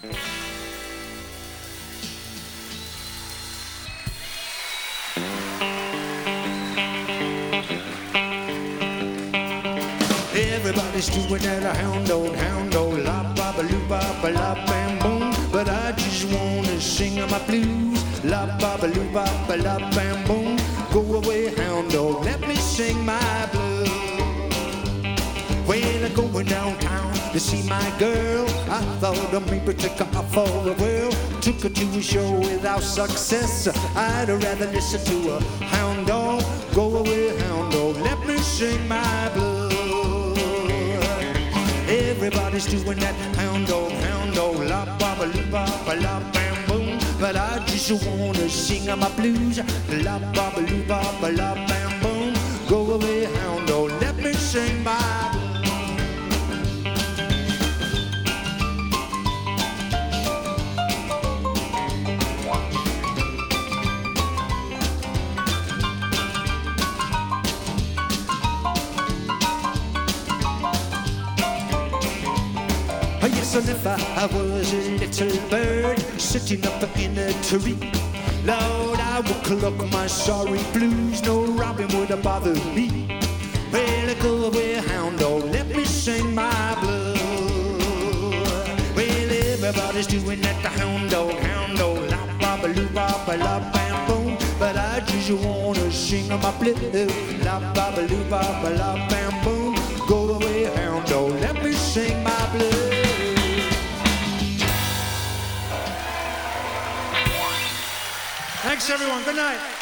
Everybody's doing that hound dog, la ba ba loo ba ba la bam boom. But I just wanna sing my blues, la ba ba loo ba ba la bam boom. Go away, hound dog, let me sing my blues. When I'm going downtown to see my girl, I thought of maybe take her off for a whirl. Took her to a show without success. I'd rather listen to a hound dog. Go away, hound dog, let me sing my blues. Everybody's doing that hound dog, la ba ba loo ba ba la bam boom. But I just wanna sing my blues, la ba ba loo ba ba la bam boom. Go away, hound dog, let me sing my blues. Yes, and if I was a little bird sitting up in a tree, Lord, I would cluck my sorry blues. No robin would bother me. Well, go away, hound dog, let me sing my blues. Well, everybody's doing that, the hound dog, la ba ba loo ba ba la bam boom. But I just wanna sing my blues, la ba ba loo ba ba la bam boom. Go away, hound dog, let me sing my blues. Thanks, everyone. Good night.